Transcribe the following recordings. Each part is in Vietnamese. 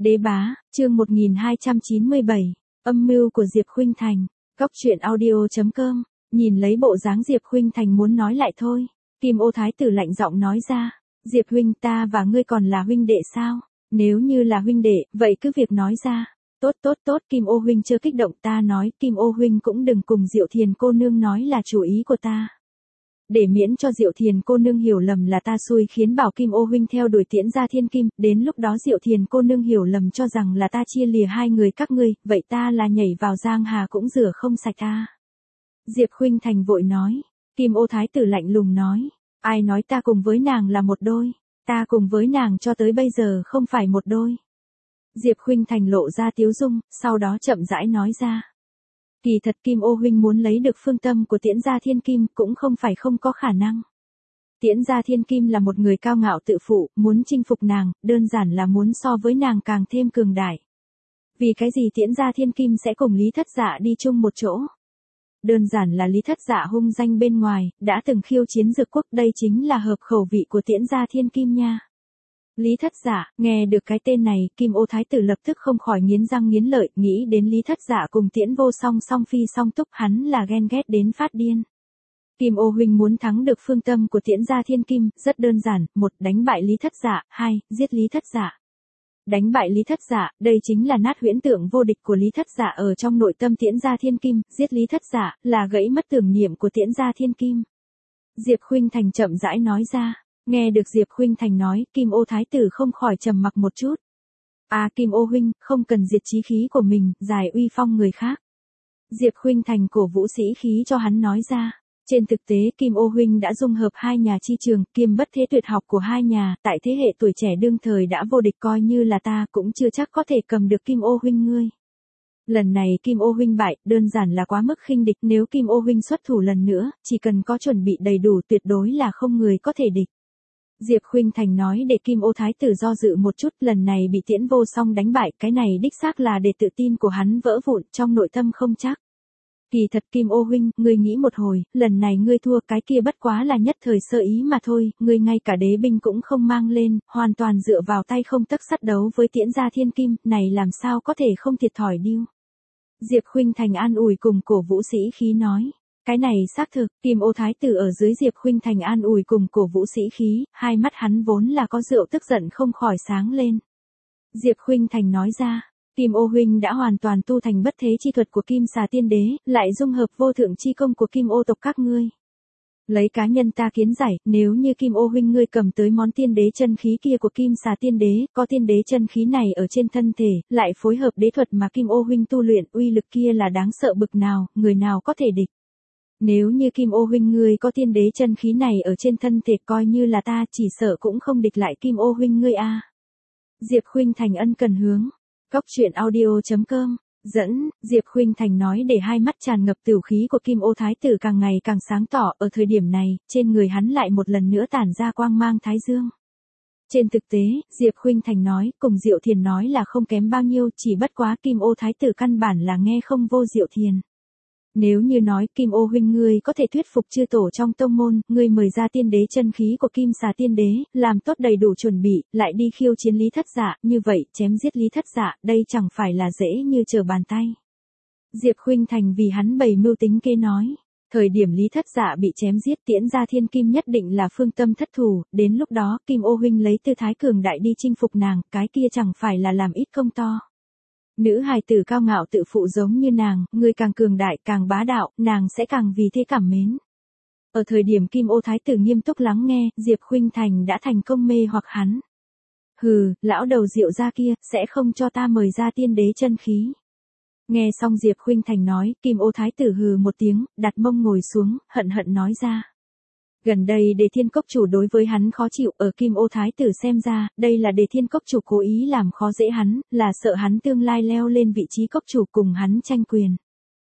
Đế bá, chương 1297, âm mưu của Diệp Khuynh Thành, Cóc truyện audio.com, nhìn lấy bộ dáng Diệp Khuynh Thành muốn nói lại thôi, Kim Ô Thái tử lạnh giọng nói ra, Diệp huynh ta và ngươi còn là huynh đệ sao, nếu như là huynh đệ, vậy cứ việc nói ra, tốt, Kim Ô huynh chưa kích động ta nói, Kim Ô huynh cũng đừng cùng Diệu Thiền cô nương nói là chủ ý của ta. Để miễn cho Diệu Thiền cô nương hiểu lầm là ta xui khiến bảo Kim Ô huynh theo đuổi Tiễn Gia Thiên Kim, đến lúc đó Diệu Thiền cô nương hiểu lầm cho rằng là ta chia lìa hai người các ngươi, vậy ta là nhảy vào giang hà cũng rửa không sạch ta. Diệp Khuynh Thành vội nói, Kim Ô Thái tử lạnh lùng nói, ai nói ta cùng với nàng là một đôi, ta cùng với nàng cho tới bây giờ không phải một đôi. Diệp Khuynh Thành lộ ra tiếu dung, sau đó chậm rãi nói ra. Kỳ thật Kim Ô huynh muốn lấy được phương tâm của Tiễn Gia Thiên Kim cũng không phải không có khả năng. Tiễn Gia Thiên Kim là một người cao ngạo tự phụ, muốn chinh phục nàng, đơn giản là muốn so với nàng càng thêm cường đại. Vì cái gì Tiễn Gia Thiên Kim sẽ cùng Lý Thất Dạ đi chung một chỗ? Đơn giản là Lý Thất Dạ hung danh bên ngoài, đã từng khiêu chiến Dược Quốc, đây chính là hợp khẩu vị của Tiễn Gia Thiên Kim nha. Lý Thất Dạ, nghe được cái tên này, Kim Ô Thái tử lập tức không khỏi nghiến răng nghiến lợi, nghĩ đến Lý Thất Dạ cùng Tiễn Vô Song song phi song túc, hắn là ghen ghét đến phát điên. Kim Ô huynh muốn thắng được phương tâm của Tiễn Gia Thiên Kim, rất đơn giản, 1. Đánh bại Lý Thất Dạ, 2. Giết Lý Thất Dạ. Đánh bại Lý Thất Dạ, đây chính là nát huyễn tượng vô địch của Lý Thất Dạ ở trong nội tâm Tiễn Gia Thiên Kim, giết Lý Thất Dạ, là gãy mất tưởng niệm của Tiễn Gia Thiên Kim. Diệp Khuynh Thành chậm rãi nói ra. Nghe được Diệp Khuynh Thành nói, Kim Ô Thái tử không khỏi trầm mặc một chút. Kim Ô huynh, không cần diệt chí khí của mình, giải uy phong người khác. Diệp Khuynh Thành cổ vũ sĩ khí cho hắn nói ra. Trên thực tế Kim Ô huynh đã dung hợp hai nhà chi trường, kiêm bất thế tuyệt học của hai nhà, tại thế hệ tuổi trẻ đương thời đã vô địch, coi như là ta cũng chưa chắc có thể cầm được Kim Ô huynh ngươi. Lần này Kim Ô huynh bại, đơn giản là quá mức khinh địch, nếu Kim Ô huynh xuất thủ lần nữa, chỉ cần có chuẩn bị đầy đủ tuyệt đối là không người có thể địch. Diệp Khuynh Thành nói để Kim Ô Thái tử do dự một chút, lần này bị Tiễn Vô Song đánh bại, cái này đích xác là để tự tin của hắn vỡ vụn, trong nội tâm không chắc. Kỳ thật Kim Ô huynh, ngươi nghĩ một hồi, lần này ngươi thua, cái kia bất quá là nhất thời sơ ý mà thôi, ngươi ngay cả đế binh cũng không mang lên, hoàn toàn dựa vào tay không tấc sắt đấu với Tiễn Gia Thiên Kim, này làm sao có thể không thiệt thòi điêu. Diệp Khuynh Thành an ủi cùng cổ vũ sĩ khí nói. Cái này xác thực, Kim Ô Thái tử ở dưới Diệp Khuynh Thành an ủi cùng cổ vũ sĩ khí, hai mắt hắn vốn là có rượu tức giận không khỏi sáng lên. Diệp Khuynh Thành nói ra, Kim Ô huynh đã hoàn toàn tu thành bất thế chi thuật của Kim Xà Tiên Đế, lại dung hợp vô thượng chi công của Kim Ô tộc các ngươi. Lấy cá nhân ta kiến giải, nếu như Kim Ô huynh ngươi cầm tới món tiên đế chân khí kia của Kim Xà Tiên Đế, có tiên đế chân khí này ở trên thân thể, lại phối hợp đế thuật mà Kim Ô huynh tu luyện, uy lực kia là đáng sợ bực nào, người nào có thể địch. Nếu như Kim Ô huynh ngươi có tiên đế chân khí này ở trên thân thể, coi như là ta chỉ sợ cũng không địch lại Kim Ô huynh ngươi a. Diệp Khuynh Thành ân cần hướng. Cóc truyện audio.com, dẫn, Diệp Khuynh Thành nói để hai mắt tràn ngập tửu khí của Kim Ô Thái tử càng ngày càng sáng tỏ, ở thời điểm này, trên người hắn lại một lần nữa tản ra quang mang thái dương. Trên thực tế, Diệp Khuynh Thành nói, cùng Diệu Thiền nói là không kém bao nhiêu, chỉ bất quá Kim Ô Thái tử căn bản là nghe không vô Diệu Thiền. Nếu như nói Kim Ô huynh ngươi có thể thuyết phục chư tổ trong tông môn, ngươi mời ra tiên đế chân khí của Kim Xà Tiên Đế, làm tốt đầy đủ chuẩn bị, lại đi khiêu chiến Lý Thất Dạ, như vậy, chém giết Lý Thất Dạ, đây chẳng phải là dễ như trở bàn tay. Diệp Khuynh Thành vì hắn bày mưu tính kế nói, thời điểm Lý Thất Dạ bị chém giết, Tiễn Gia Thiên Kim nhất định là phương tâm thất thủ, đến lúc đó Kim Ô huynh lấy tư thái cường đại đi chinh phục nàng, cái kia chẳng phải là làm ít công to. Nữ hài tử cao ngạo tự phụ giống như nàng, người càng cường đại càng bá đạo, nàng sẽ càng vì thế cảm mến. Ở thời điểm Kim Ô Thái tử nghiêm túc lắng nghe, Diệp Khuynh Thành đã thành công mê hoặc hắn. Hừ, lão đầu Diệu gia kia, sẽ không cho ta mời ra tiên đế chân khí. Nghe xong Diệp Khuynh Thành nói, Kim Ô Thái tử hừ một tiếng, đặt mông ngồi xuống, hận hận nói ra. Gần đây Đề Thiên Cốc chủ đối với hắn khó chịu, ở Kim Ô Thái tử xem ra, đây là Đề Thiên Cốc chủ cố ý làm khó dễ hắn, là sợ hắn tương lai leo lên vị trí cốc chủ cùng hắn tranh quyền.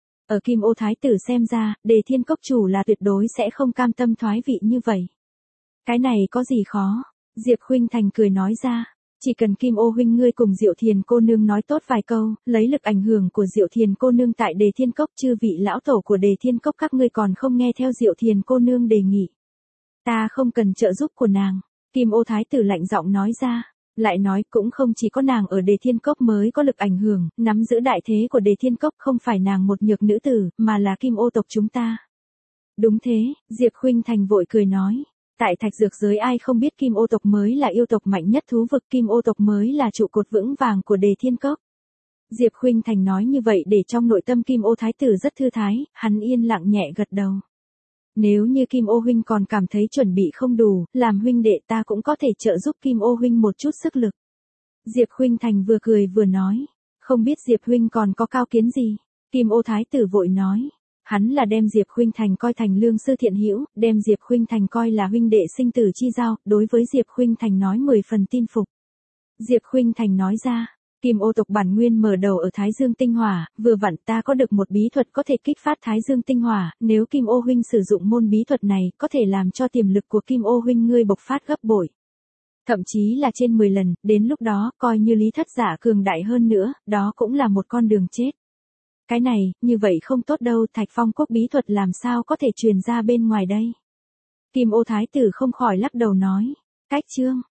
Ở Kim Ô Thái tử xem ra, Đề Thiên Cốc chủ là tuyệt đối sẽ không cam tâm thoái vị như vậy. Cái này có gì khó? Diệp Khuynh Thành cười nói ra. Chỉ cần Kim Ô huynh ngươi cùng Diệu Thiền cô nương nói tốt vài câu, lấy lực ảnh hưởng của Diệu Thiền cô nương tại Đề Thiên Cốc, chư vị lão tổ của Đề Thiên Cốc các ngươi còn không nghe theo Diệu Thiền cô nương đề nghị. Ta không cần trợ giúp của nàng. Kim Ô Thái tử lạnh giọng nói ra. Lại nói cũng không chỉ có nàng ở Đề Thiên Cốc mới có lực ảnh hưởng, nắm giữ đại thế của Đề Thiên Cốc không phải nàng một nhược nữ tử, mà là Kim Ô tộc chúng ta. Đúng thế, Diệp Khuynh Thành vội cười nói. Tại thạch dược giới ai không biết Kim Ô tộc mới là yêu tộc mạnh nhất thú vực, Kim Ô tộc mới là trụ cột vững vàng của Đề Thiên Cốc. Diệp Khuynh Thành nói như vậy để trong nội tâm Kim Ô Thái tử rất thư thái, hắn yên lặng nhẹ gật đầu. Nếu như Kim Ô huynh còn cảm thấy chuẩn bị không đủ, làm huynh đệ ta cũng có thể trợ giúp Kim Ô huynh một chút sức lực. Diệp Khuynh Thành vừa cười vừa nói, không biết Diệp huynh còn có cao kiến gì? Kim Ô Thái tử vội nói, hắn là đem Diệp Khuynh Thành coi thành lương sư thiện hữu, đem Diệp Khuynh Thành coi là huynh đệ sinh tử chi giao, đối với Diệp Khuynh Thành nói 10 phần tin phục. Diệp Khuynh Thành nói ra, Kim Ô tộc bản nguyên mở đầu ở Thái Dương Tinh Hỏa, vừa vặn ta có được một bí thuật có thể kích phát Thái Dương Tinh Hỏa, nếu Kim Ô huynh sử dụng môn bí thuật này, có thể làm cho tiềm lực của Kim Ô huynh ngươi bộc phát gấp bội. Thậm chí là trên 10 lần, đến lúc đó, coi như Lý Thất Giả cường đại hơn nữa, đó cũng là một con đường chết. Cái này, như vậy không tốt đâu, Thạch Phong Quốc bí thuật làm sao có thể truyền ra bên ngoài đây. Kim Ô Thái tử không khỏi lắc đầu nói, cách chương.